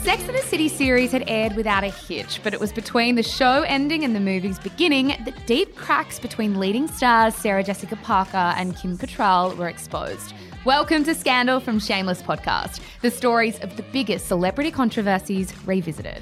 Sex and the City series had aired without a hitch, but it was between the show ending and the movie's beginning that deep cracks between leading stars Sarah Jessica Parker and Kim Cattrall were exposed. Welcome to Scandal from Shameless Podcast, the stories of the biggest celebrity controversies revisited.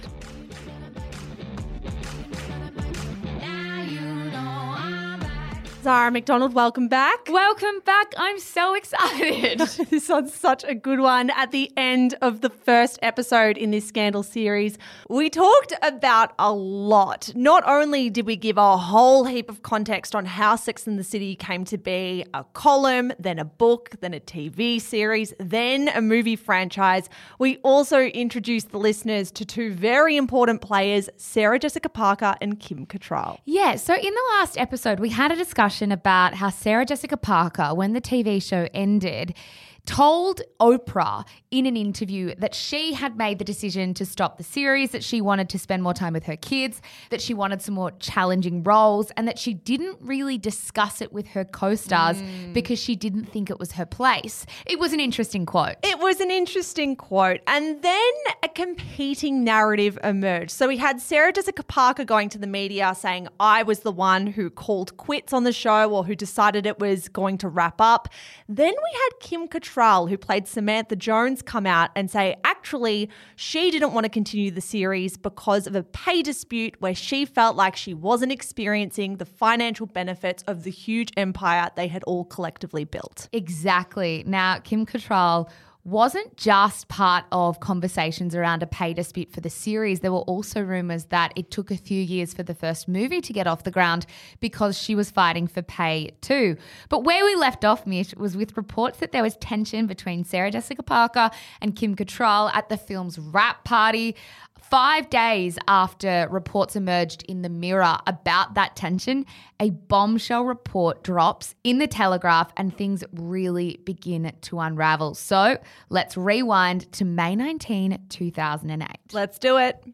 Zara McDonald, welcome back. Welcome back. I'm so excited. This one's such a good one. At the end of the first episode in this Scandal series, we talked about a lot. Not only did we give a whole heap of context on how Sex and the City came to be a column, then a book, then a TV series, then a movie franchise, we also introduced the listeners to two very important players, Sarah Jessica Parker and Kim Cattrall. Yeah, so in the last episode, we had a discussion about how Sarah Jessica Parker, when the TV show ended, told Oprah in an interview that she had made the decision to stop the series, that she wanted to spend more time with her kids, that she wanted some more challenging roles, and that she didn't really discuss it with her co-stars because she didn't think it was her place. It was an interesting quote. It was an interesting quote. And then a competing narrative emerged. So we had Sarah Jessica Parker going to the media saying, I was the one who called quits on the show or who decided it was going to wrap up. Then we had Kim Cattrall, who played Samantha Jones, come out and say actually she didn't want to continue the series because of a pay dispute where she felt like she wasn't experiencing the financial benefits of the huge empire they had all collectively built. Exactly. Now, Kim Cattrall wasn't just part of conversations around a pay dispute for the series. There were also rumours that it took a few years for the first movie to get off the ground because she was fighting for pay too. But where we left off, Mish, was with reports that there was tension between Sarah Jessica Parker and Kim Cattrall at the film's wrap party. 5 days after reports emerged in the Mirror about that tension, a bombshell report drops in the Telegraph and things really begin to unravel. So let's rewind to May 19, 2008. Let's do it.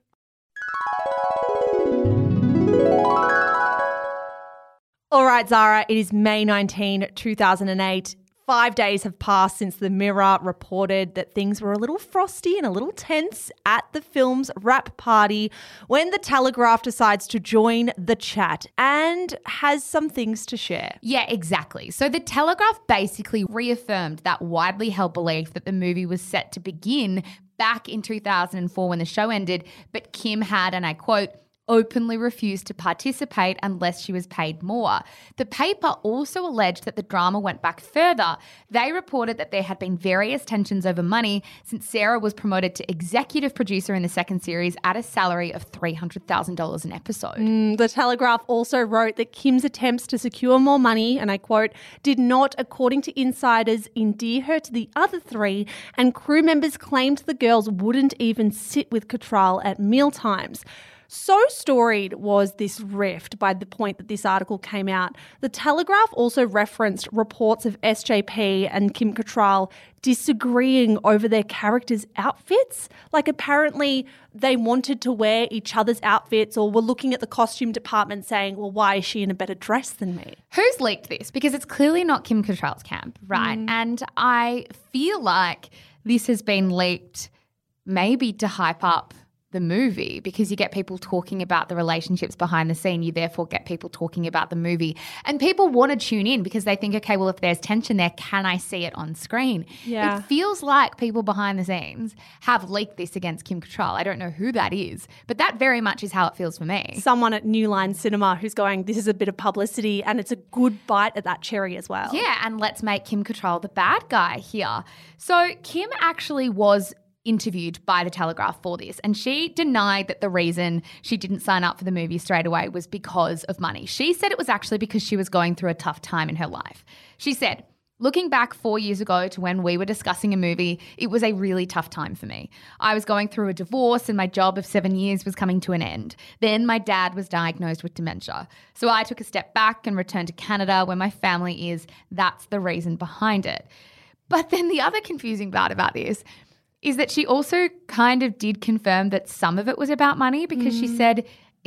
All right, Zara, it is May 19, 2008. 5 days have passed since the Mirror reported that things were a little frosty and a little tense at the film's wrap party when the Telegraph decides to join the chat and has some things to share. Yeah, exactly. So the Telegraph basically reaffirmed that widely held belief that the movie was set to begin back in 2004 when the show ended, but Kim had, and I quote, openly refused to participate unless she was paid more. The paper also alleged that the drama went back further. They reported that there had been various tensions over money since Sarah was promoted to executive producer in the second series at a salary of $300,000 an episode. The Telegraph also wrote that Kim's attempts to secure more money, and I quote, did not, according to insiders, endear her to the other three, and crew members claimed the girls wouldn't even sit with Cattrall at mealtimes. So storied was this rift by the point that this article came out. The Telegraph also referenced reports of SJP and Kim Cattrall disagreeing over their characters' outfits. Like apparently they wanted to wear each other's outfits or were looking at the costume department saying, well, why is she in a better dress than me? Who's leaked this? Because it's clearly not Kim Cattrall's camp, right? And I feel like this has been leaked maybe to hype up the movie because you get people talking about the relationships behind the scene. You therefore get people talking about the movie. And people want to tune in because they think, okay, well, if there's tension there, can I see it on screen? Yeah. It feels like people behind the scenes have leaked this against Kim Cattrall. I don't know who that is, but that very much is how it feels for me. Someone at New Line Cinema who's going, this is a bit of publicity and it's a good bite at that cherry as well. Yeah, and let's make Kim Cattrall the bad guy here. So Kim actually was interviewed by the Telegraph for this, and she denied that the reason she didn't sign up for the movie straight away was because of money. She said it was actually because she was going through a tough time in her life. She said, looking back 4 years ago to when we were discussing a movie, it was a really tough time for me. I was going through a divorce and my job of 7 years was coming to an end. Then my dad was diagnosed with dementia. So I took a step back and returned to Canada where my family is. That's the reason behind it. But then the other confusing part about this is that she also kind of did confirm that some of it was about money because she said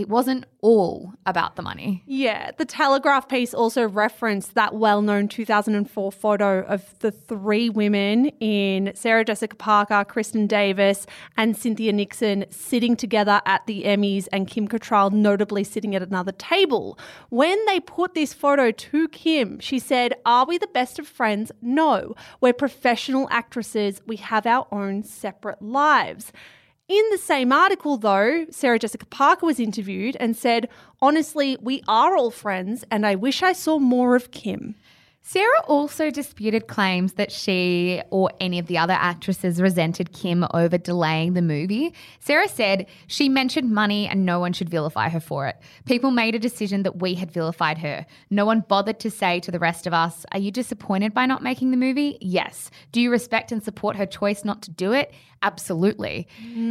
it wasn't all about the money. Yeah, the Telegraph piece also referenced that well-known 2004 photo of the three women in Sarah Jessica Parker, Kristen Davis, and Cynthia Nixon sitting together at the Emmys, and Kim Cattrall notably sitting at another table. When they put this photo to Kim, she said, "Are we the best of friends? No. We're professional actresses. We have our own separate lives." In the same article, though, Sarah Jessica Parker was interviewed and said, "Honestly, we are all friends and I wish I saw more of Kim." Sarah also disputed claims that she or any of the other actresses resented Kim over delaying the movie. Sarah said she mentioned money and no one should vilify her for it. People made a decision that we had vilified her. No one bothered to say to the rest of us, "Are you disappointed by not making the movie?" Yes. Do you respect and support her choice not to do it? Absolutely.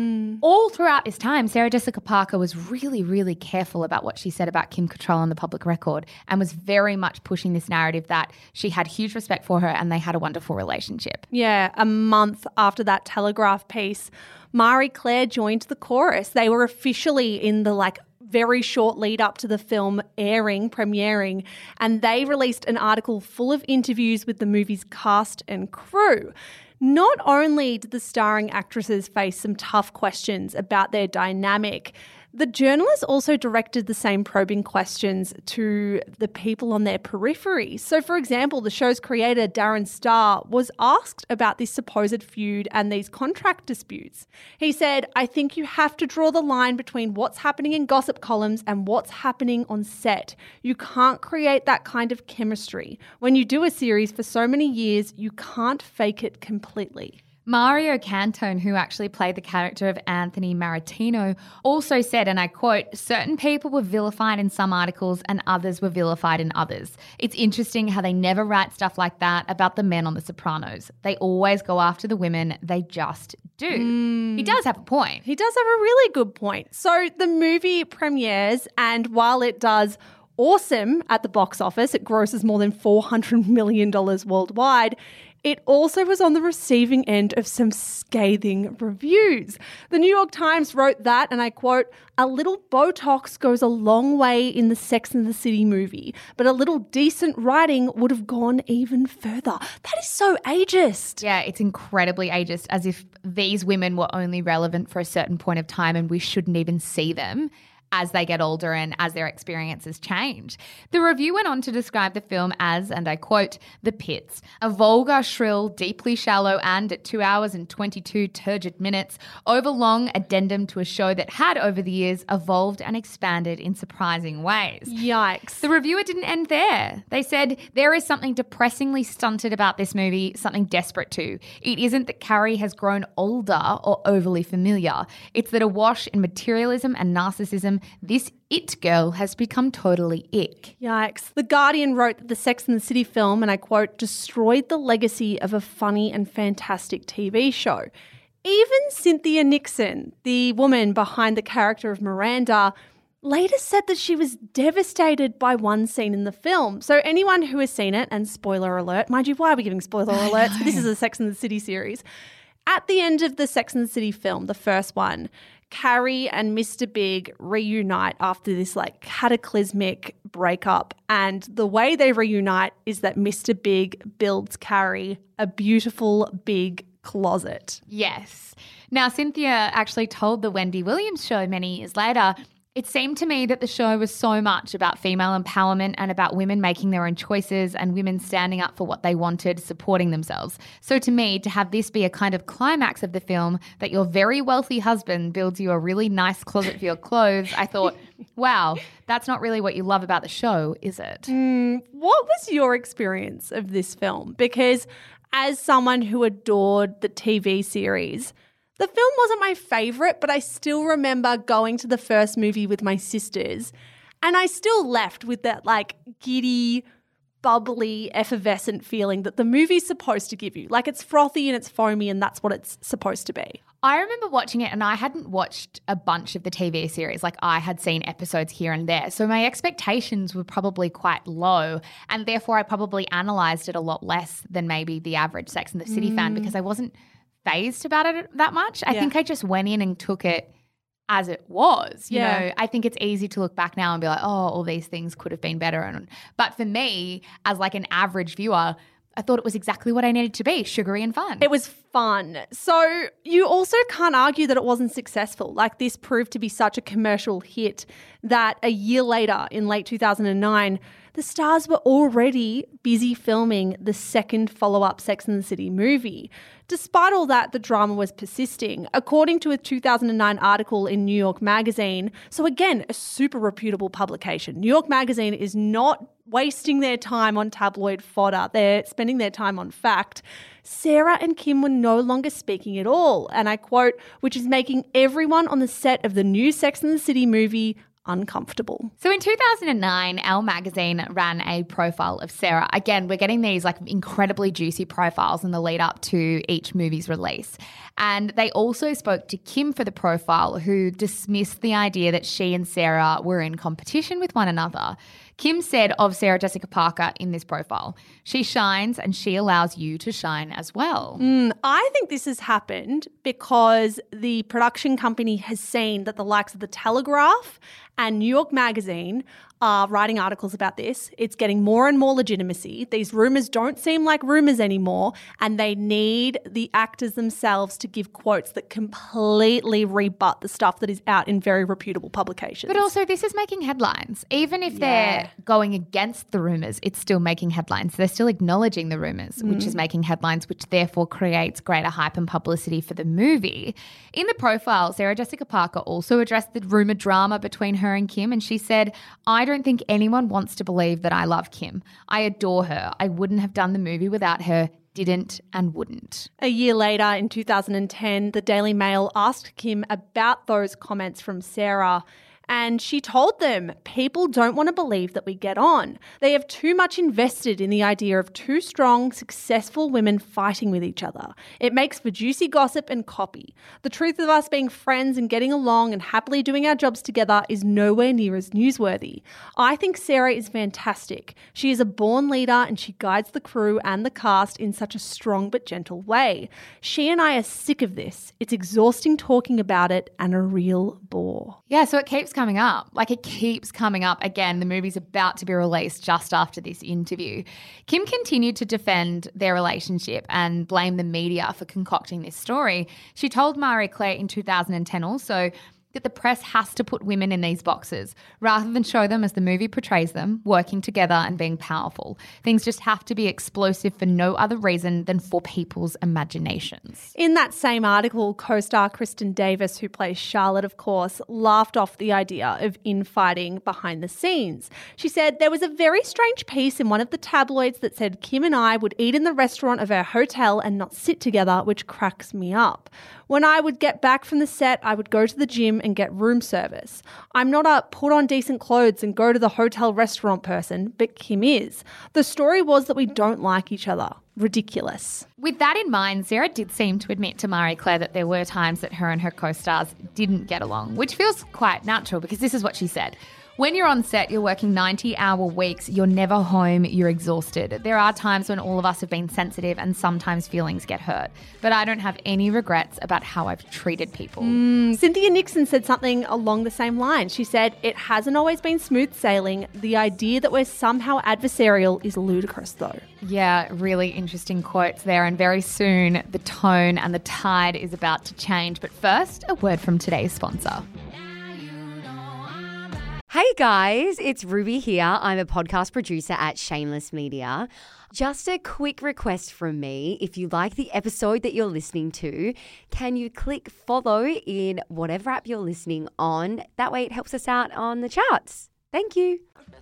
All throughout this time, Sarah Jessica Parker was really, really careful about what she said about Kim Cattrall on the public record and was very much pushing this narrative that she had huge respect for her and they had a wonderful relationship. Yeah, a month after that Telegraph piece, Marie Claire joined the chorus. They were officially in the very short lead up to the film premiering, and they released an article full of interviews with the movie's cast and crew. Not only did the starring actresses face some tough questions about their dynamic, the journalists also directed the same probing questions to the people on their periphery. So, for example, the show's creator, Darren Star, was asked about this supposed feud and these contract disputes. He said, "I think you have to draw the line between what's happening in gossip columns and what's happening on set. You can't create that kind of chemistry. When you do a series for so many years, you can't fake it completely." Mario Cantone, who actually played the character of Anthony Maritino, also said, and I quote, "Certain people were vilified in some articles and others were vilified in others. It's interesting how they never write stuff like that about the men on The Sopranos. They always go after the women. They just do." He does have a point. He does have a really good point. So the movie premieres, and while it does awesome at the box office, it grosses more than $400 million worldwide, it also was on the receiving end of some scathing reviews. The New York Times wrote that, and I quote, "A little Botox goes a long way in the Sex and the City movie, but a little decent writing would have gone even further." That is so ageist. Yeah, it's incredibly ageist, as if these women were only relevant for a certain point of time and we shouldn't even see them as they get older and as their experiences change. The review went on to describe the film as, and I quote, "The Pits, a vulgar, shrill, deeply shallow and at 2 hours and 22 turgid minutes, overlong addendum to a show that had over the years evolved and expanded in surprising ways." Yikes. The reviewer didn't end there. They said, "There is something depressingly stunted about this movie, something desperate too. It isn't that Carrie has grown older or overly familiar. It's that awash in materialism and narcissism, this it girl has become totally ick." Yikes. The Guardian wrote that the Sex and the City film, and I quote, "destroyed the legacy of a funny and fantastic TV show." Even Cynthia Nixon, the woman behind the character of Miranda, later said that she was devastated by one scene in the film. So anyone who has seen it, and spoiler alert, mind you, why are we giving spoiler alerts? This is a Sex and the City series. At the end of the Sex and the City film, the first one, Carrie and Mr. Big reunite after this cataclysmic breakup. And the way they reunite is that Mr. Big builds Carrie a beautiful big closet. Yes. Now, Cynthia actually told the Wendy Williams show many years later, "It seemed to me that the show was so much about female empowerment and about women making their own choices and women standing up for what they wanted, supporting themselves. So to me, to have this be a kind of climax of the film, that your very wealthy husband builds you a really nice closet for your clothes, I thought, wow, that's not really what you love about the show, is it?" What was your experience of this film? Because as someone who adored the TV series, the film wasn't my favourite, but I still remember going to the first movie with my sisters, and I still left with that giddy, bubbly, effervescent feeling that the movie's supposed to give you. It's frothy and it's foamy, and that's what it's supposed to be. I remember watching it, and I hadn't watched a bunch of the TV series. I had seen episodes here and there. So my expectations were probably quite low, and therefore I probably analysed it a lot less than maybe the average Sex and the City fan, because I wasn't phased about it that much. I think I just went in and took it as it was. You Yeah. know, I think it's easy to look back now and be like, oh, all these things could have been better. But for me, as like an average viewer, I thought it was exactly what I needed to be, sugary and fun. It was fun. So you also can't argue that it wasn't successful. Like, this proved to be such a commercial hit that a year later, in late 2009, the stars were already busy filming the second follow-up Sex and the City movie. Despite all that, the drama was persisting. According to a 2009 article in New York Magazine, so again, a super reputable publication, New York Magazine is not wasting their time on tabloid fodder. They're spending their time on fact. Sarah and Kim were no longer speaking at all, and I quote, which is making everyone on the set of the new Sex and the City movie uncomfortable. So in 2009, Elle magazine ran a profile of Sarah. Again, we're getting these like incredibly juicy profiles in the lead up to each movie's release. And they also spoke to Kim for the profile, who dismissed the idea that she and Sarah were in competition with one another. Kim said of Sarah Jessica Parker in this profile, she shines and she allows you to shine as well. I think this has happened because the production company has seen that the likes of The Telegraph and New York Magazine are writing articles about this. It's getting more and more legitimacy. These rumours don't seem like rumours anymore, and they need the actors themselves to give quotes that completely rebut the stuff that is out in very reputable publications. But also, this is making headlines. Even if they're going against the rumours, it's still making headlines. They're still acknowledging the rumours, which is making headlines, which therefore creates greater hype and publicity for the movie. In the profile, Sarah Jessica Parker also addressed the rumoured drama between her and Kim, and she said, I don't think anyone wants to believe that I love Kim. I adore her. I wouldn't have done the movie without her. Didn't and wouldn't. A year later, in 2010, the Daily Mail asked Kim about those comments from Sarah, and she told them, people don't want to believe that we get on. They have too much invested in the idea of two strong, successful women fighting with each other. It makes for juicy gossip and copy. The truth of us being friends and getting along and happily doing our jobs together is nowhere near as newsworthy. I think Sarah is fantastic. She is a born leader and she guides the crew and the cast in such a strong but gentle way. She and I are sick of this. It's exhausting talking about it and a real bore. Yeah, so it keeps coming up. Like, it keeps coming up. Again, the movie's about to be released just after this interview. Kim continued to defend their relationship and blame the media for concocting this story. She told Marie Claire in 2010 also that the press has to put women in these boxes rather than show them as the movie portrays them, working together and being powerful. Things just have to be explosive for no other reason than for people's imaginations. In that same article, co-star Kristen Davis, who plays Charlotte, of course, laughed off the idea of infighting behind the scenes. She said, there was a very strange piece in one of the tabloids that said Kim and I would eat in the restaurant of our hotel and not sit together, which cracks me up. When I would get back from the set, I would go to the gym and get room service. I'm not a put on decent clothes and go to the hotel restaurant person, but Kim is. The story was that we don't like each other. Ridiculous. With that in mind, Sarah did seem to admit to Marie Claire that there were times that her and her co-stars didn't get along, which feels quite natural because this is what she said. When you're on set, you're working 90-hour weeks, you're never home, you're exhausted. There are times when all of us have been sensitive and sometimes feelings get hurt. But I don't have any regrets about how I've treated people. Cynthia Nixon said something along the same line. She said, it hasn't always been smooth sailing. The idea that we're somehow adversarial is ludicrous, though. Yeah, really interesting quotes there. And very soon, the tone and the tide is about to change. But first, a word from today's sponsor. Hey guys, it's Ruby here. I'm a podcast producer at Shameless Media. Just a quick request from me. If you like the episode that you're listening to, can you click follow in whatever app you're listening on? That way it helps us out on the charts. Thank you.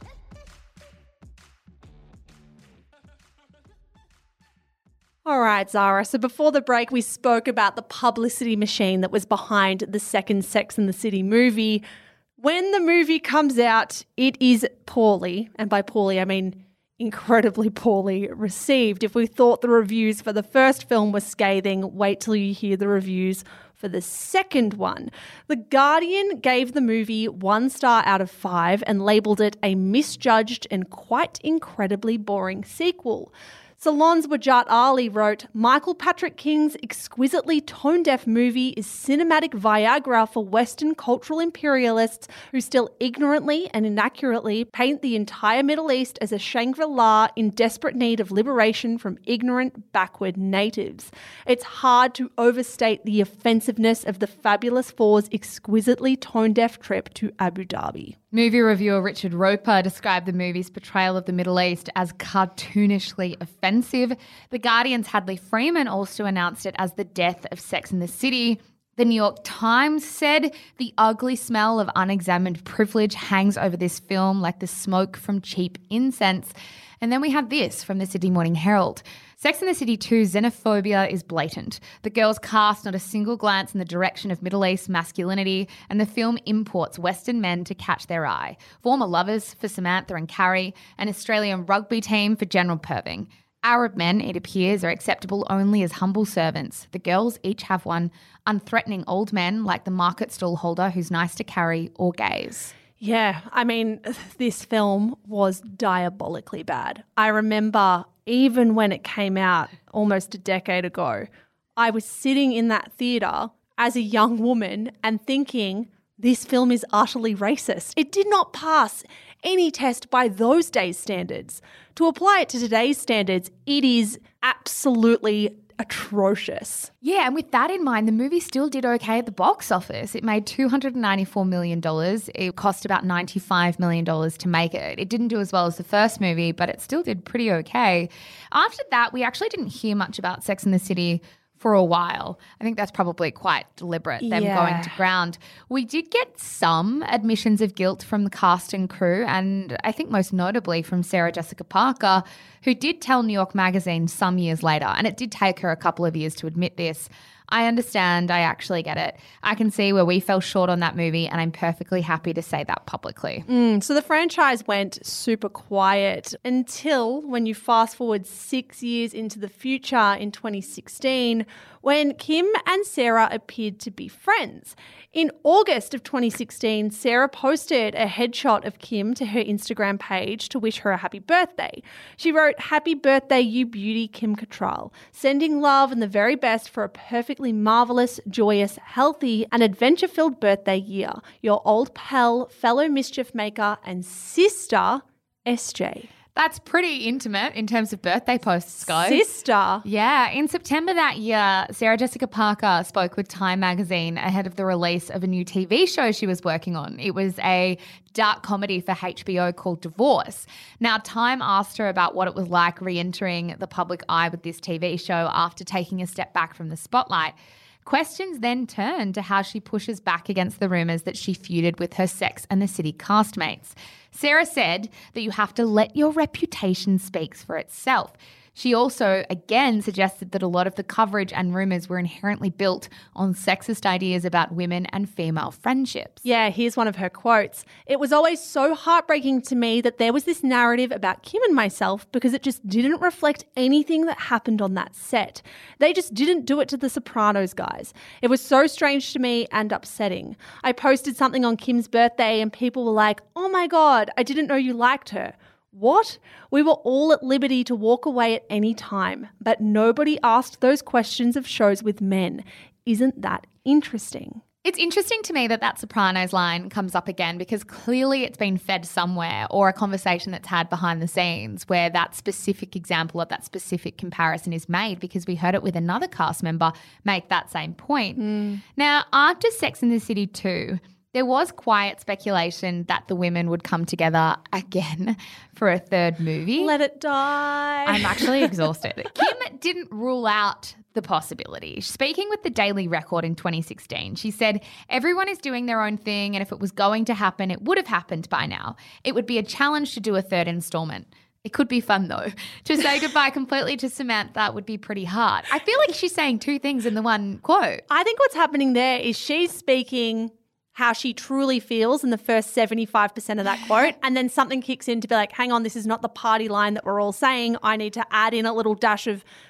All right, Zara. So before the break, we spoke about the publicity machine that was behind the second Sex and the City movie. When the movie comes out, it is poorly, and by poorly I mean incredibly poorly received. If we thought the reviews for the first film were scathing, wait till you hear the reviews for the second one. The Guardian gave the movie 1 star out of 5 and labelled it a misjudged and quite incredibly boring sequel. Salon's Wajat Ali wrote, Michael Patrick King's exquisitely tone-deaf movie is cinematic Viagra for Western cultural imperialists who still ignorantly and inaccurately paint the entire Middle East as a Shangri-La in desperate need of liberation from ignorant, backward natives. It's hard to overstate the offensiveness of the Fabulous Four's exquisitely tone-deaf trip to Abu Dhabi. Movie reviewer Richard Roper described the movie's portrayal of the Middle East as cartoonishly offensive. The Guardian's Hadley Freeman also announced it as the death of Sex and the City. The New York Times said the ugly smell of unexamined privilege hangs over this film like the smoke from cheap incense. And then we have this from the Sydney Morning Herald. Sex and the City 2 xenophobia is blatant. The girls cast not a single glance in the direction of Middle East masculinity, and the film imports Western men to catch their eye. Former lovers for Samantha and Carrie, an Australian rugby team for General Purving. Arab men, it appears, are acceptable only as humble servants. The girls each have one. Unthreatening old men like the market stall holder who's nice to Carrie or gaze. Yeah, I mean, this film was diabolically bad. I remember even when it came out almost a decade ago, I was sitting in that theatre as a young woman and thinking, this film is utterly racist. It did not pass any test by those days' standards. To apply it to today's standards, it is absolutely atrocious. Yeah, and with that in mind, the movie still did okay at the box office. It made $294 million. It cost about $95 million to make it. It didn't do as well as the first movie, but it still did pretty okay. After that, we actually didn't hear much about Sex and the City for a while. I think that's probably quite deliberate, them going to ground. We did get some admissions of guilt from the cast and crew, and I think most notably from Sarah Jessica Parker, who did tell New York Magazine some years later, and it did take her a couple of years to admit this. I understand. I actually get it. I can see where we fell short on that movie, and I'm perfectly happy to say that publicly. So the franchise went super quiet until when you fast forward 6 years into the future in 2016, when Kim and Sarah appeared to be friends. In August of 2016, Sarah posted a headshot of Kim to her Instagram page to wish her a happy birthday. She wrote, "Happy birthday, you beauty, Kim Cattrall. Sending love and the very best for a perfectly marvellous, joyous, healthy and adventure-filled birthday year. Your old pal, fellow mischief maker and sister, SJ." That's pretty intimate in terms of birthday posts, guys. Sister. Yeah. In September that year, Sarah Jessica Parker spoke with Time magazine ahead of the release of a new TV show she was working on. It was a dark comedy for HBO called Divorce. Now, Time asked her about what it was like re-entering the public eye with this TV show after taking a step back from the spotlight. Questions then turned to how she pushes back against the rumours that she feuded with her Sex and the City castmates. Sarah said that you have to let your reputation speak for itself. She also, again, suggested that a lot of the coverage and rumours were inherently built on sexist ideas about women and female friendships. Yeah, here's one of her quotes. "It was always so heartbreaking to me that there was this narrative about Kim and myself because it just didn't reflect anything that happened on that set. They just didn't do it to the Sopranos guys. It was so strange to me and upsetting. I posted something on Kim's birthday and people were like, 'Oh my God, I didn't know you liked her.' What? We were all at liberty to walk away at any time, but nobody asked those questions of shows with men. Isn't that interesting?" It's interesting to me that that Sopranos line comes up again because clearly it's been fed somewhere, or a conversation that's had behind the scenes where that specific example of that specific comparison is made, because we heard it with another cast member make that same point. Now, after Sex and the City 2, there was quiet speculation that the women would come together again for a third movie. Let it die. I'm actually exhausted. Kim didn't rule out the possibility. Speaking with the Daily Record in 2016, she said, "Everyone is doing their own thing, and if it was going to happen, it would have happened by now. It would be a challenge to do a third installment. It could be fun, though. To say goodbye completely to Samantha would be pretty hard." I feel like she's saying two things in the one quote. I think what's happening there is she's speaking how she truly feels in the first 75% of that quote, and then something kicks in to be like, hang on, this is not the party line that we're all saying. I need to add in a little dash of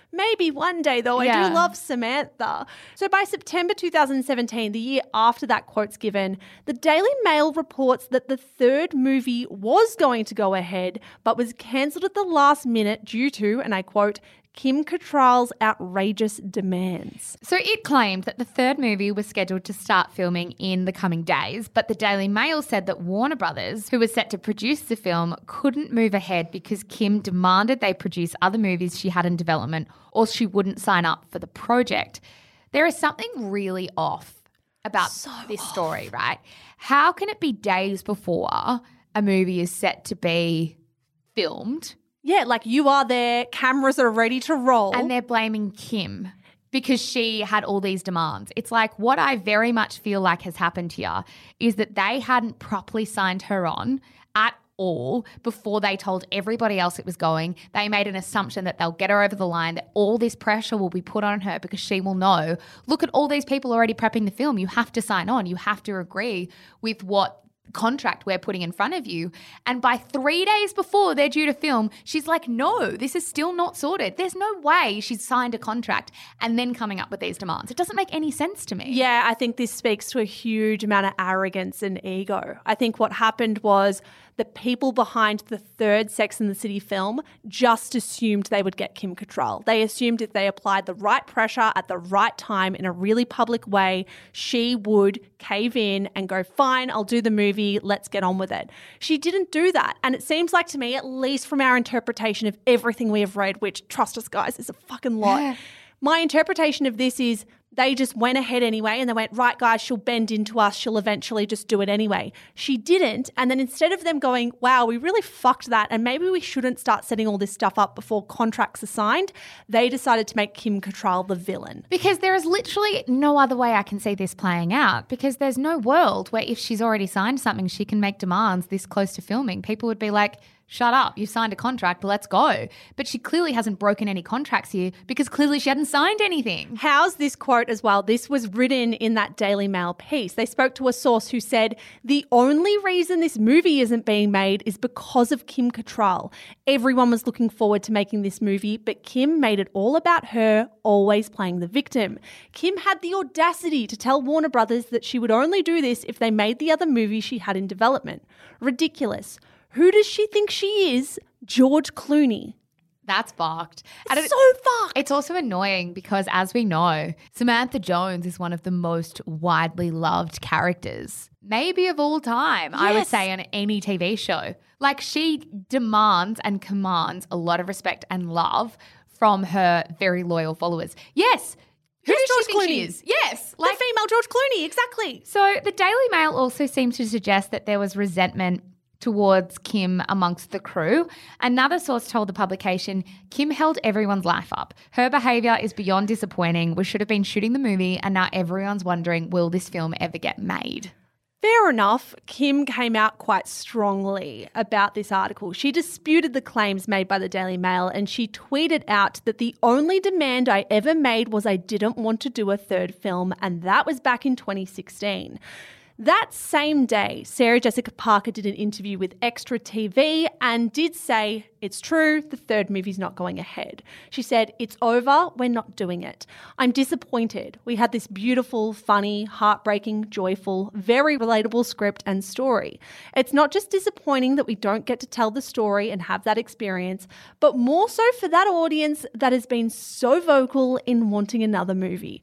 Maybe one day, though. I Yeah. do love Samantha. So by September 2017, the year after that quote's given, the Daily Mail reports that the third movie was going to go ahead, but was cancelled at the last minute due to, and I quote, Kim Cattrall's outrageous demands. So it claimed that the third movie was scheduled to start filming in the coming days, but the Daily Mail said that Warner Brothers, who was set to produce the film, couldn't move ahead because Kim demanded they produce other movies she had in development or she wouldn't sign up for the project. There is something really off about this story, right? How can it be days before a movie is set to be filmed? Yeah, like you are there, cameras are ready to roll. And they're blaming Kim because she had all these demands. It's like what I very much feel like has happened here is that they hadn't properly signed her on at all before they told everybody else it was going. They made an assumption that they'll get her over the line, that all this pressure will be put on her because she will know, look at all these people already prepping the film. You have to sign on. You have to agree with what contract we're putting in front of you. And by 3 days before they're due to film, she's like, no, this is still not sorted. There's no way she's signed a contract and then coming up with these demands. It doesn't make any sense to me. Yeah, I think this speaks to a huge amount of arrogance and ego. I think what happened was the people behind the third Sex and the City film just assumed they would get Kim Cattrall. They assumed if they applied the right pressure at the right time in a really public way, she would cave in and go, fine, I'll do the movie, let's get on with it. She didn't do that. And it seems like to me, at least from our interpretation of everything we have read, which, trust us guys, is a fucking lot. My interpretation of this is they just went ahead anyway and they went, right, guys, she'll bend into us. She'll eventually just do it anyway. She didn't. And then instead of them going, wow, we really fucked that and maybe we shouldn't start setting all this stuff up before contracts are signed, they decided to make Kim Cattrall the villain. Because there is literally no other way I can see this playing out, because there's no world where if she's already signed something, she can make demands this close to filming. People would be like, shut up, you've signed a contract, let's go. But she clearly hasn't broken any contracts here because clearly she hadn't signed anything. How's this quote as well? This was written in that Daily Mail piece. They spoke to a source who said, the only reason this movie isn't being made is because of Kim Cattrall. Everyone was looking forward to making this movie, but Kim made it all about her, always playing the victim. Kim had the audacity to tell Warner Brothers that she would only do this if they made the other movie she had in development. Ridiculous. Who does she think she is? George Clooney. That's fucked. It's so fucked. It's also annoying because, as we know, Samantha Jones is one of the most widely loved characters, maybe of all time, I would say, on any TV show. Like, she demands and commands a lot of respect and love from her very loyal followers. Yes. Who does George she think Clooney she is? Yes. Like the female George Clooney, exactly. So the Daily Mail also seems to suggest that there was resentment towards Kim amongst the crew. Another source told the publication, Kim held everyone's life up. Her behaviour is beyond disappointing. We should have been shooting the movie and now everyone's wondering, will this film ever get made? Fair enough, Kim came out quite strongly about this article. She disputed the claims made by the Daily Mail and she tweeted out that the only demand I ever made was I didn't want to do a third film, and that was back in 2016. That same day, Sarah Jessica Parker did an interview with Extra TV and did say, it's true, the third movie's not going ahead. She said, it's over, we're not doing it. I'm disappointed. We had this beautiful, funny, heartbreaking, joyful, very relatable script and story. It's not just disappointing that we don't get to tell the story and have that experience, but more so for that audience that has been so vocal in wanting another movie.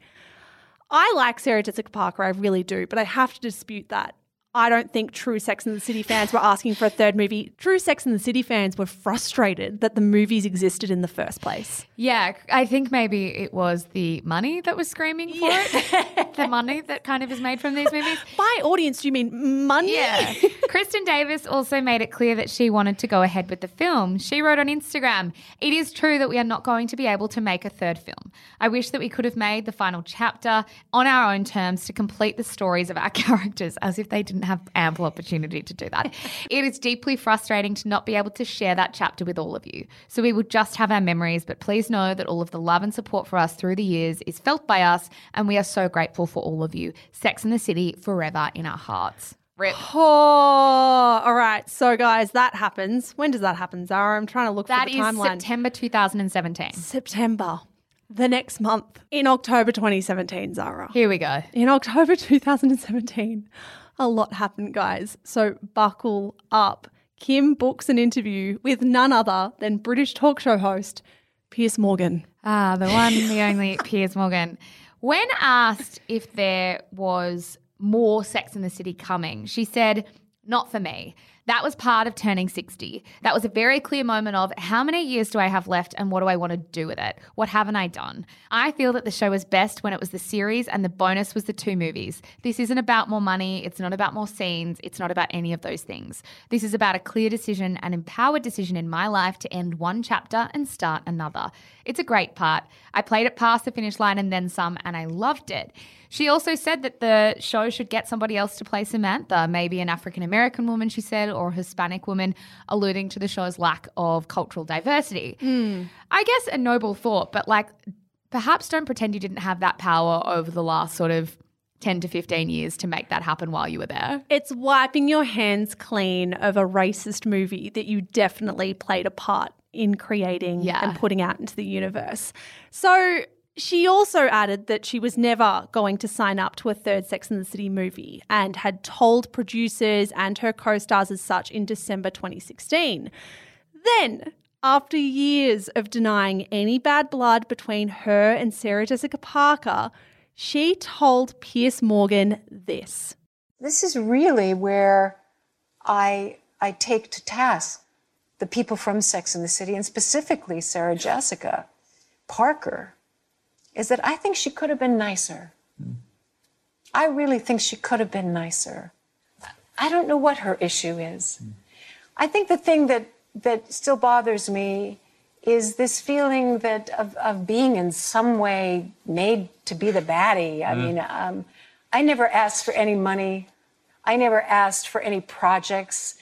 I like Sarah Jessica Parker, I really do, but I have to dispute that. I don't think true Sex and the City fans were asking for a third movie. True Sex and the City fans were frustrated that the movies existed in the first place. Yeah, I think maybe it was the money that was screaming for it. The money that kind of is made from these movies. By audience, do you mean money? Yeah. Kristen Davis also made it clear that she wanted to go ahead with the film. She wrote on Instagram, it is true that we are not going to be able to make a third film. I wish that we could have made the final chapter on our own terms to complete the stories of our characters, as if they didn't have ample opportunity to do that. It is deeply frustrating to not be able to share that chapter with all of you. So we will just have our memories, but please know that all of the love and support for us through the years is felt by us, and we are so grateful for all of you. Sex and the City forever in our hearts. Rip. Oh, all right. So, guys, that happens. When does that happen, Zara? I'm trying to look That for the is timeline. September 2017. September. the next month, in October 2017, Zara. Here we go. In October 2017, a lot happened, guys. So buckle up. Kim books an interview with none other than British talk show host Piers Morgan. Ah, the one, the only Piers Morgan. When asked if there was more Sex and the City coming, she said, "Not for me. That was part of turning 60. That was a very clear moment of how many years do I have left and what do I want to do with it? What haven't I done? I feel that the show was best when it was the series and the bonus was the 2 movies. This isn't about more money. It's not about more scenes. It's not about any of those things. This is about a clear decision, an empowered decision in my life to end one chapter and start another. It's a great part. I played it past the finish line and then some, and I loved it." She also said that the show should get somebody else to play Samantha, maybe an African-American woman, she said, or a Hispanic woman, alluding to the show's lack of cultural diversity. I guess a noble thought, but like perhaps don't pretend you didn't have that power over the last sort of 10 to 15 years to make that happen while you were there. It's wiping your hands clean of a racist movie that you definitely played a part in creating and putting out into the universe. So she also added that she was never going to sign up to a third Sex and the City movie and had told producers and her co-stars as such in December 2016. Then, after years of denying any bad blood between her and Sarah Jessica Parker, she told Piers Morgan this. This is really where I take to task the people from Sex and the City, and specifically Sarah Jessica Parker, is that I think she could have been nicer. I really think she could have been nicer. I don't know what her issue is. I think the thing that still bothers me is this feeling that of being in some way made to be the baddie. I mean, I never asked for any money. I never asked for any projects.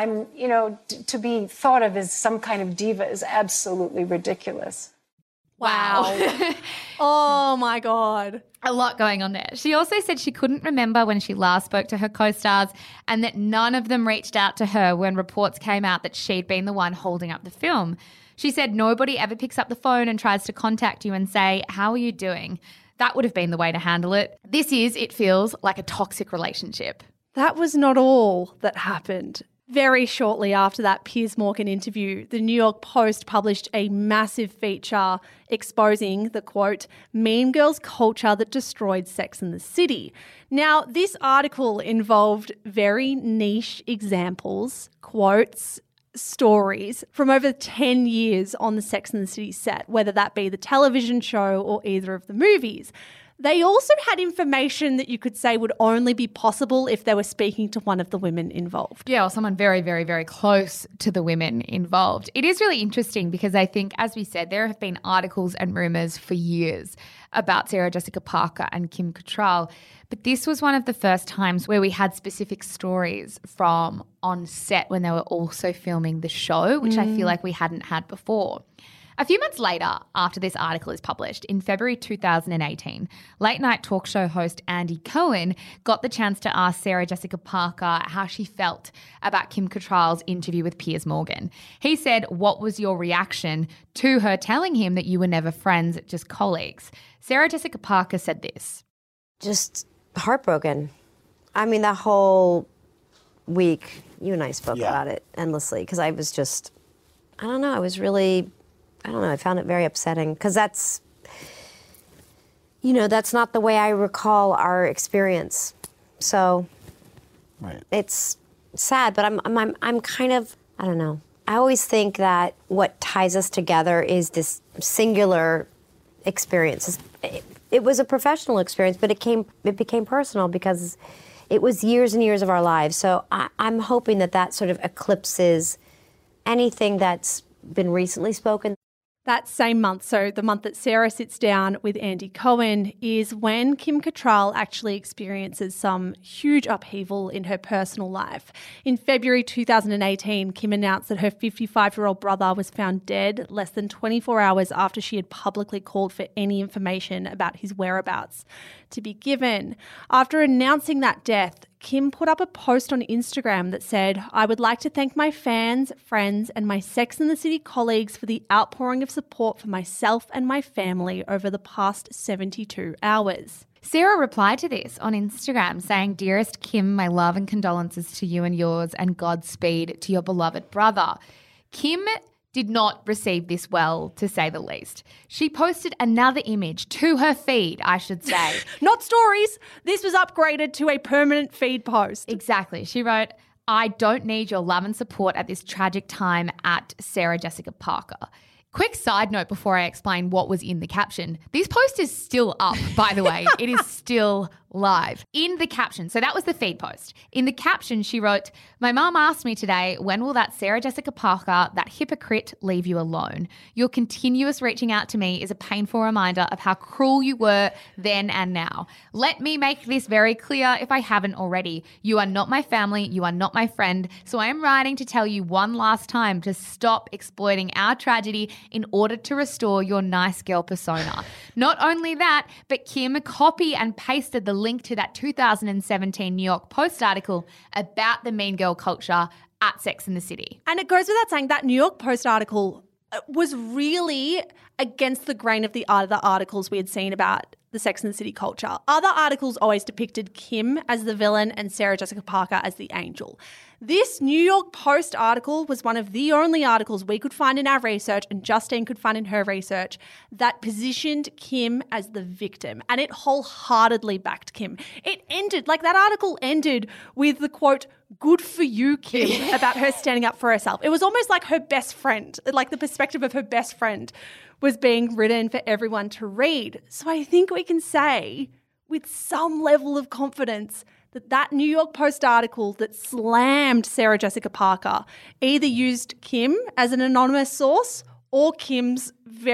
To be thought of as some kind of diva is absolutely ridiculous. Wow. Oh, my God. A lot going on there. She also said she couldn't remember when she last spoke to her co-stars and that none of them reached out to her when reports came out that she'd been the one holding up the film. She said nobody ever picks up the phone and tries to contact you and say, "How are you doing?" That would have been the way to handle it. It feels like a toxic relationship. That was not all that happened. Very shortly after that Piers Morgan interview, the New York Post published a massive feature exposing the, quote, Mean Girls culture that destroyed Sex and the City. Now, this article involved very niche examples, quotes, stories from over 10 years on the Sex and the City set, whether that be the television show or either of the movies. They also had information that you could say would only be possible if they were speaking to one of the women involved. Yeah, or someone very, very, very close to the women involved. It is really interesting because I think, as we said, there have been articles and rumours for years about Sarah Jessica Parker and Kim Cattrall, but this was one of the first times where we had specific stories from on set when they were also filming the show, which I feel like we hadn't had before. A few months later, after this article is published, in February 2018, late-night talk show host Andy Cohen got the chance to ask Sarah Jessica Parker how she felt about Kim Cattrall's interview with Piers Morgan. He said, "What was your reaction to her telling him that you were never friends, just colleagues?" Sarah Jessica Parker said this. Just heartbroken. I mean, that whole week, you and I spoke about it endlessly because I was just, I don't know, I found it very upsetting because that's not the way I recall our experience. So it's sad, but I'm kind of, I don't know. I always think that what ties us together is this singular experience. It was a professional experience, but it became personal because it was years and years of our lives. So I'm hoping that sort of eclipses anything that's been recently spoken. That same month, so the month that Sarah sits down with Andy Cohen, is when Kim Cattrall actually experiences some huge upheaval in her personal life. In February 2018, Kim announced that her 55-year-old brother was found dead less than 24 hours after she had publicly called for any information about his whereabouts to be given. After announcing that death, Kim put up a post on Instagram that said, "I would like to thank my fans, friends, and my Sex and the City colleagues for the outpouring of support for myself and my family over the past 72 hours." Sarah replied to this on Instagram saying, "Dearest Kim, my love and condolences to you and yours, and Godspeed to your beloved brother." Kim did not receive this well, to say the least. She posted another image to her feed, I should say. Not stories. This was upgraded to a permanent feed post. Exactly. She wrote, "I don't need your love and support at this tragic time at Sarah Jessica Parker." Quick side note before I explain what was in the caption. This post is still up, by the way. It is still live. In the caption, so that was the feed post. In the caption, she wrote, "My mum asked me today, when will that Sarah Jessica Parker, that hypocrite, leave you alone? Your continuous reaching out to me is a painful reminder of how cruel you were then and now. Let me make this very clear if I haven't already. You are not my family. You are not my friend. So I am writing to tell you one last time to stop exploiting our tragedy in order to restore your nice girl persona." Not only that, but Kim copy and pasted the link to that 2017 New York Post article about the mean girl culture at Sex and the City. And it goes without saying that New York Post article was really against the grain of the other articles we had seen about the Sex and the City culture. Other articles always depicted Kim as the villain and Sarah Jessica Parker as the angel. This New York Post article was one of the only articles we could find in our research and Justine could find in her research that positioned Kim as the victim, and it wholeheartedly backed Kim. It ended, like that article ended with the quote, "Good for you, Kim," about her standing up for herself. It was almost like her best friend, like the perspective of her best friend was being written for everyone to read. So I think we can say with some level of confidence that New York Post article that slammed Sarah Jessica Parker either used Kim as an anonymous source or Kim's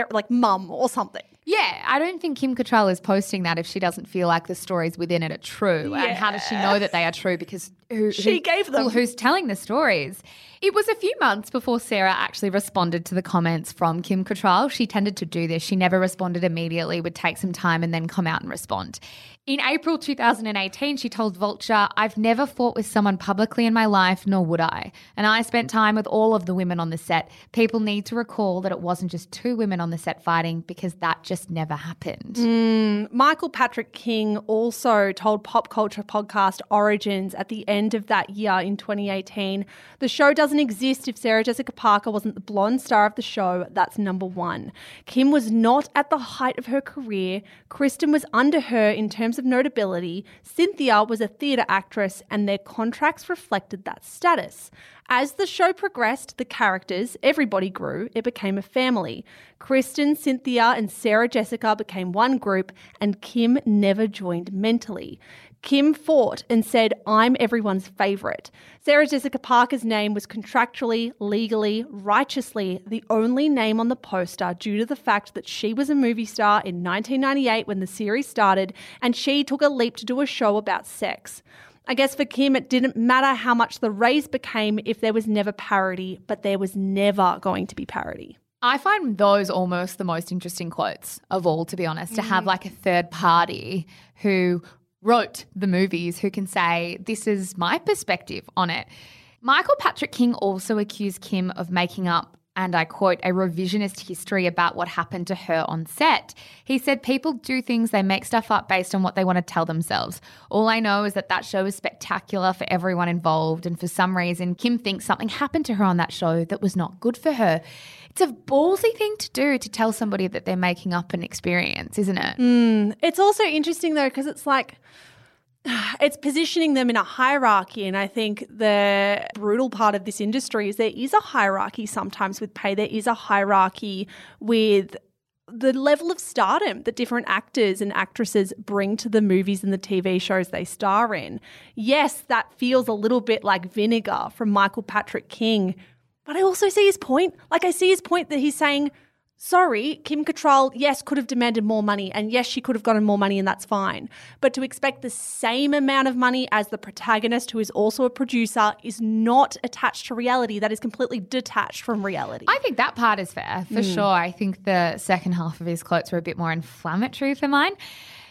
mum or something. Yeah, I don't think Kim Cattrall is posting that if she doesn't feel like the stories within it are true. Yeah. And how does she know that they are true? Because she gave them. Well, who's telling the stories? It was a few months before Sarah actually responded to the comments from Kim Cattrall. She tended to do this. She never responded immediately, would take some time and then come out and respond. In April 2018, she told Vulture, "I've never fought with someone publicly in my life, nor would I. And I spent time with all of the women on the set. People need to recall that it wasn't just two women on the set fighting, because that just never happened." Michael Patrick King also told pop culture podcast Origins at the end of that year in 2018, "The show doesn't exist if Sarah Jessica Parker wasn't the blonde star of the show. That's number one. Kim was not at the height of her career. Kristen was under her in terms of notability. Cynthia was a theatre actress, and their contracts reflected that status. As the show progressed, the characters, everybody grew. It became a family. Kristen, Cynthia, and Sarah Jessica became one group, and Kim never joined mentally. Kim fought and said, 'I'm everyone's favourite.' Sarah Jessica Parker's name was contractually, legally, righteously the only name on the poster due to the fact that she was a movie star in 1998 when the series started, and she took a leap to do a show about sex. I guess for Kim, it didn't matter how much the raise became if there was never parody, but there was never going to be parody." I find those almost the most interesting quotes of all, to be honest, to have like a third party who wrote the movies who can say, this is my perspective on it. Michael Patrick King also accused Kim of making up, and I quote, "a revisionist history about what happened to her on set." He said, "People do things, they make stuff up based on what they want to tell themselves. All I know is that show is spectacular for everyone involved, and for some reason, Kim thinks something happened to her on that show that was not good for her." It's a ballsy thing to do, to tell somebody that they're making up an experience, isn't it? It's also interesting though, because it's like, it's positioning them in a hierarchy, and I think the brutal part of this industry is there is a hierarchy sometimes with pay. There is a hierarchy with the level of stardom that different actors and actresses bring to the movies and the TV shows they star in. Yes, that feels a little bit like vinegar from Michael Patrick King, but I also see his point. Like, I see his point that he's saying, sorry, Kim Cattrall, yes, could have demanded more money, and yes, she could have gotten more money, and that's fine. But to expect the same amount of money as the protagonist, who is also a producer, is not attached to reality. That is completely detached from reality. I think that part is fair, for sure. I think the second half of his quotes were a bit more inflammatory for mine.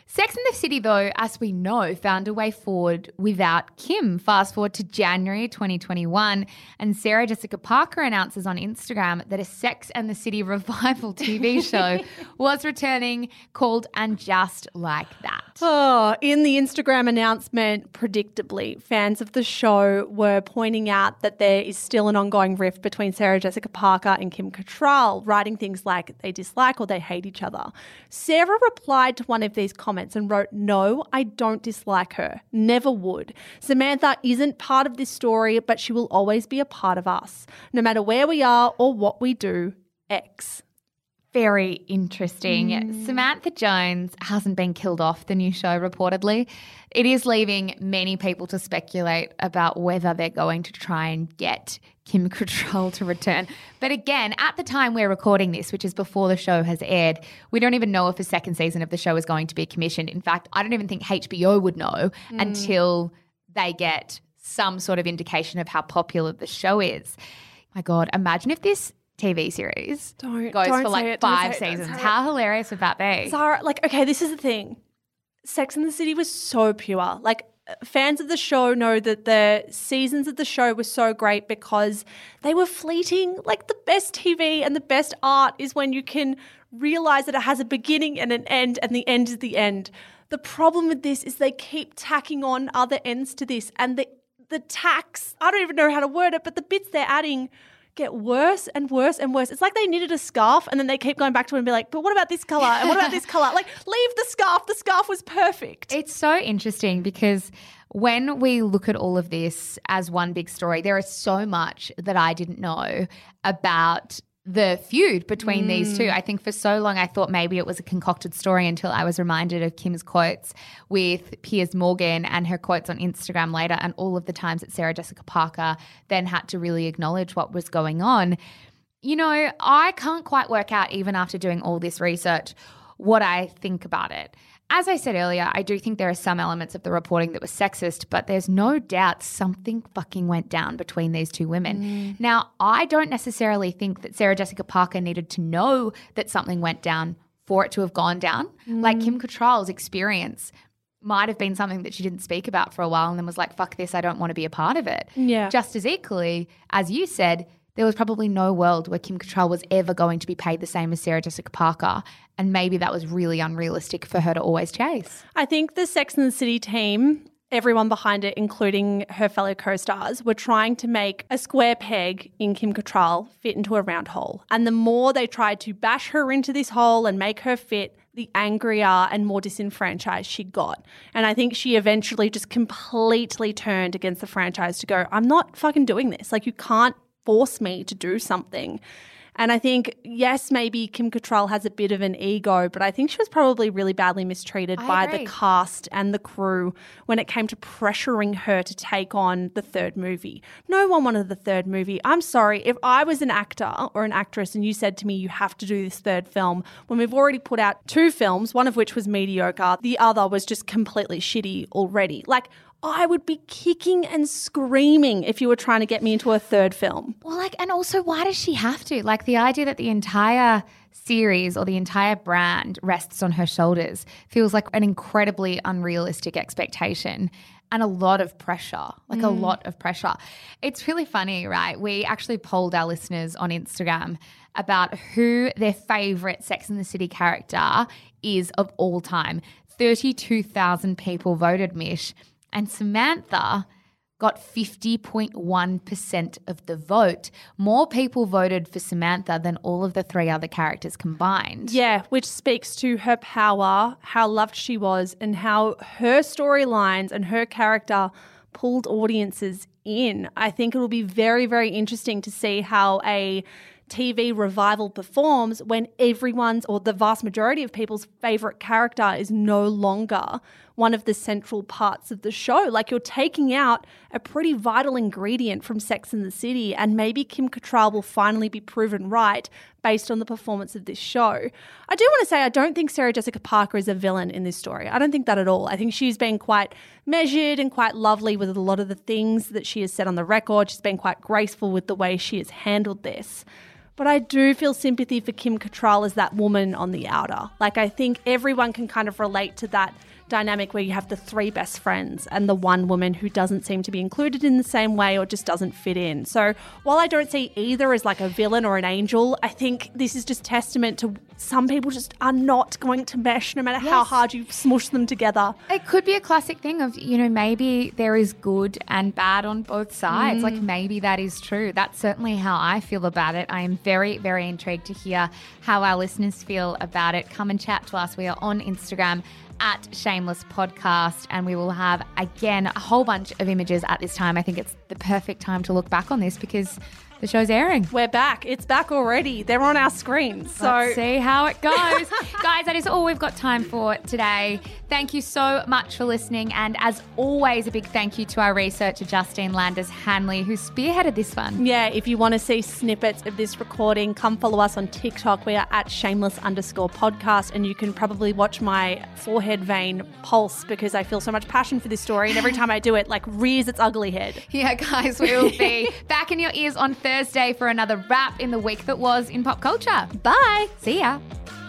Sex and the City, though, as we know, found a way forward without Kim. Fast forward to January 2021, and Sarah Jessica Parker announces on Instagram that a Sex and the City revival TV show was returning called And Just Like That. Oh, in the Instagram announcement, predictably, fans of the show were pointing out that there is still an ongoing rift between Sarah Jessica Parker and Kim Cattrall, writing things like they dislike or they hate each other. Sarah replied to one of these comments and wrote, "No, I don't dislike her. Never would. Samantha isn't part of this story, but she will always be a part of us. No matter where we are or what we do, X." Very interesting. Samantha Jones hasn't been killed off the new show, reportedly. It is leaving many people to speculate about whether they're going to try and get Kim Cattrall to return. But again, at the time we're recording this, which is before the show has aired, we don't even know if a second season of the show is going to be commissioned. In fact, I don't even think HBO would know until they get some sort of indication of how popular the show is. My God, imagine if this TV series goes for like 5 seasons. How hilarious would that be? Zara, okay, this is the thing. Sex and the City was so pure. Fans of the show know that the seasons of the show were so great because they were fleeting. The best TV and the best art is when you can realize that it has a beginning and an end, and the end is the end. The problem with this is they keep tacking on other ends to this, and the tacks, I don't even know how to word it, but the bits they're adding get worse and worse and worse. It's like they knitted a scarf and then they keep going back to it and be like, but what about this colour? And what about this colour? Leave the scarf. The scarf was perfect. It's so interesting because when we look at all of this as one big story, there is so much that I didn't know about the feud between these two. I think for so long I thought maybe it was a concocted story until I was reminded of Kim's quotes with Piers Morgan and her quotes on Instagram later, and all of the times that Sarah Jessica Parker then had to really acknowledge what was going on. You know, I can't quite work out, even after doing all this research, what I think about it. As I said earlier, I do think there are some elements of the reporting that was sexist, but there's no doubt something fucking went down between these two women. Now, I don't necessarily think that Sarah Jessica Parker needed to know that something went down for it to have gone down. Like Kim Cattrall's experience might have been something that she didn't speak about for a while and then was like, fuck this, I don't want to be a part of it. Yeah. Just as equally, as you said, there was probably no world where Kim Cattrall was ever going to be paid the same as Sarah Jessica Parker, and maybe that was really unrealistic for her to always chase. I think the Sex and the City team, everyone behind it, including her fellow co-stars, were trying to make a square peg in Kim Cattrall fit into a round hole. And the more they tried to bash her into this hole and make her fit, the angrier and more disenfranchised she got. And I think she eventually just completely turned against the franchise to go, I'm not fucking doing this. You can't force me to do something. And I think, yes, maybe Kim Cattrall has a bit of an ego, but I think she was probably really badly mistreated by the cast and the crew when it came to pressuring her to take on the third movie. No one wanted the third movie. I'm sorry, if I was an actor or an actress and you said to me, you have to do this third film, when we've already put out 2 films, one of which was mediocre, the other was just completely shitty already. I would be kicking and screaming if you were trying to get me into a third film. Well, and also, why does she have to? The idea that the entire series or the entire brand rests on her shoulders feels like an incredibly unrealistic expectation and a lot of pressure, a lot of pressure. It's really funny, right? We actually polled our listeners on Instagram about who their favourite Sex and the City character is of all time. 32,000 people voted, Mish. And Samantha got 50.1% of the vote. More people voted for Samantha than all of the 3 other characters combined. Yeah, which speaks to her power, how loved she was, and how her storylines and her character pulled audiences in. I think it will be very, very interesting to see how a TV revival performs when everyone's, or the vast majority of people's favourite character is no longer one of the central parts of the show. You're taking out a pretty vital ingredient from Sex and the City, and maybe Kim Cattrall will finally be proven right based on the performance of this show. I do want to say I don't think Sarah Jessica Parker is a villain in this story. I don't think that at all. I think she's been quite measured and quite lovely with a lot of the things that she has said on the record. She's been quite graceful with the way she has handled this. But I do feel sympathy for Kim Cattrall as that woman on The Outer. Like, I think everyone can kind of relate to that dynamic where you have the three best friends and the one woman who doesn't seem to be included in the same way or just doesn't fit in. So while I don't see either as like a villain or an angel, I think this is just testament to some people just are not going to mesh no matter how hard you smush them together. It could be a classic thing of, maybe there is good and bad on both sides. Like maybe that is true. That's certainly how I feel about it. I am very, very intrigued to hear how our listeners feel about it. Come and chat to us. We are on Instagram at Shameless Podcast, and we will have, again, a whole bunch of images at this time. I think it's the perfect time to look back on this because the show's airing. We're back. It's back already. They're on our screens. So let's see how it goes. Guys, that is all we've got time for today. Thank you so much for listening. And as always, a big thank you to our researcher, Justine Landers-Hanley, who spearheaded this one. Yeah, if you want to see snippets of this recording, come follow us on TikTok. We are at shameless_podcast. And you can probably watch my forehead vein pulse because I feel so much passion for this story. And every time I do it, like, rears its ugly head. Yeah, guys, we will be back in your ears on Thursday for another wrap in the week that was in pop culture. Bye. See ya.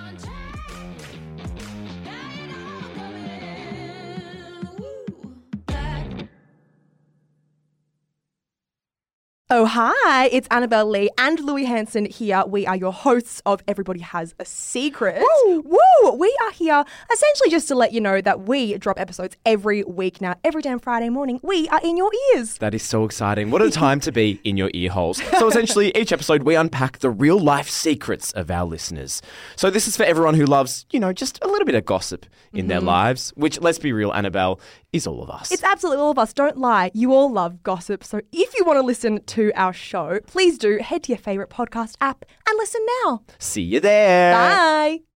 Oh, hi, it's Annabelle Lee and Louis Hanson here. We are your hosts of Everybody Has a Secret. Woo! Woo! We are here essentially just to let you know that we drop episodes every week now. Every damn Friday morning, we are in your ears. That is so exciting. What a time to be in your ear holes. So essentially, each episode we unpack the real life secrets of our listeners. So this is for everyone who loves, just a little bit of gossip in their lives, which, let's be real, Annabelle, is all of us. It's absolutely all of us. Don't lie. You all love gossip. So if you want to listen to our show, please do head to your favourite podcast app and listen now. See you there. Bye.